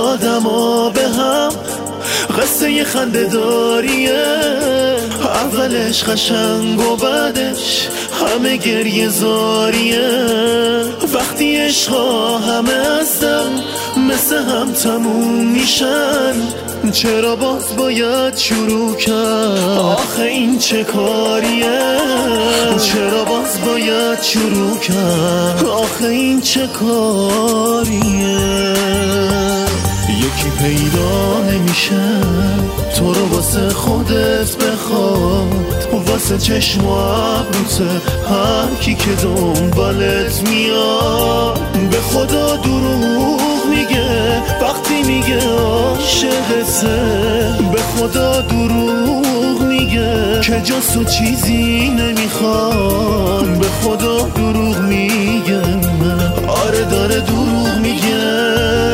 آدما به هم قصه یه خنده داریه، اولش قشنگ و بعدش همه گریه زاریه. وقتی عشقا همه از دم مثل هم تموم میشن، چرا باز باید شروع کرد؟ آخه این چه کاریه؟ چرا باز باید شروع کرد؟ آخه این چه کاریه؟ یکی پیدا نمیشه تو رو واسه خودت بخواد، واسه چشم و ابروته هر کی که دنبالت میاد. به خدا دروغ میگه وقتی میگه عاشقته، به خدا دروغ میگه که جز تو چیزی نمیخواد. به خدا دروغ میگه، آره داره دروغ میگه.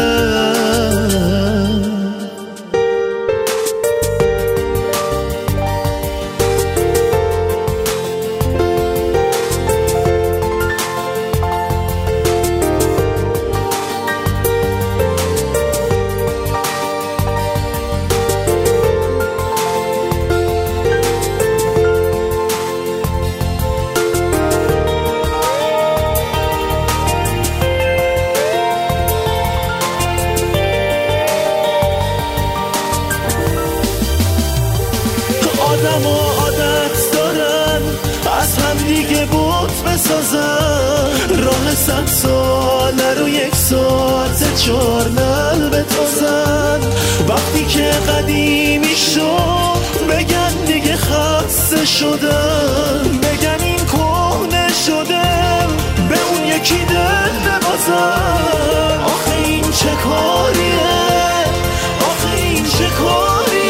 آدما عادت دارن از هم دیگه بوت بسازن، راه 100 ساله رو 1 ساعت 4 نل بتازن. وقتی که قدیمی شد بگن دیگه خسته شدن، بگن این کهنه شده به اون یکی دل ببازن. آخه این چه کاریه؟ آخه این چه کاریه؟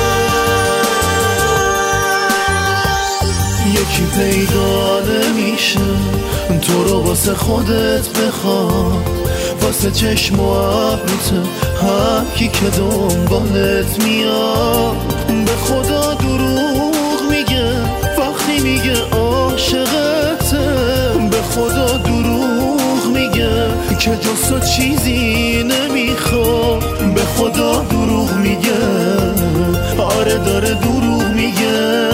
یکی پیدا نمیشه تو رو واسه خودت بخواد، واسه چشم و ابروته هر کی که دنبالت میاد. به خدا دروغ میگه وقتی میگه عاشقته، به خدا دروغ میگه که جز تو چیزی نمیخواد. به خدا دروغ میگه، آره داره دروغ میگه.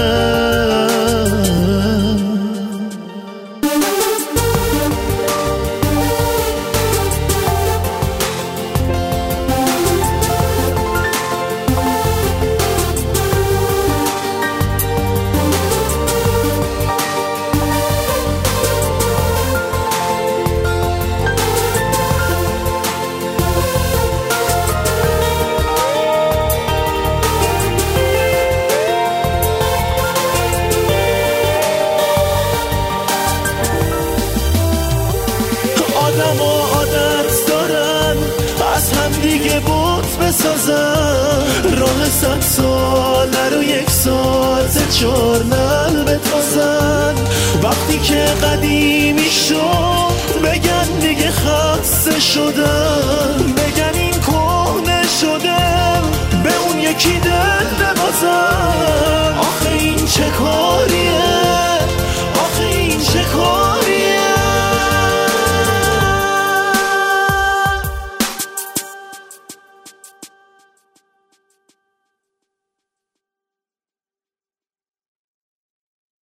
آدما عادت دارن از هم دیگه بوت بسازن، راه 100 ساله رو 1 ساعت 4 نل بتازن. وقتی که قدیمی شد بگن دیگه خسته شدن، بگن این کهنه شده به اون یکی دل ببازن. آخه این چه کار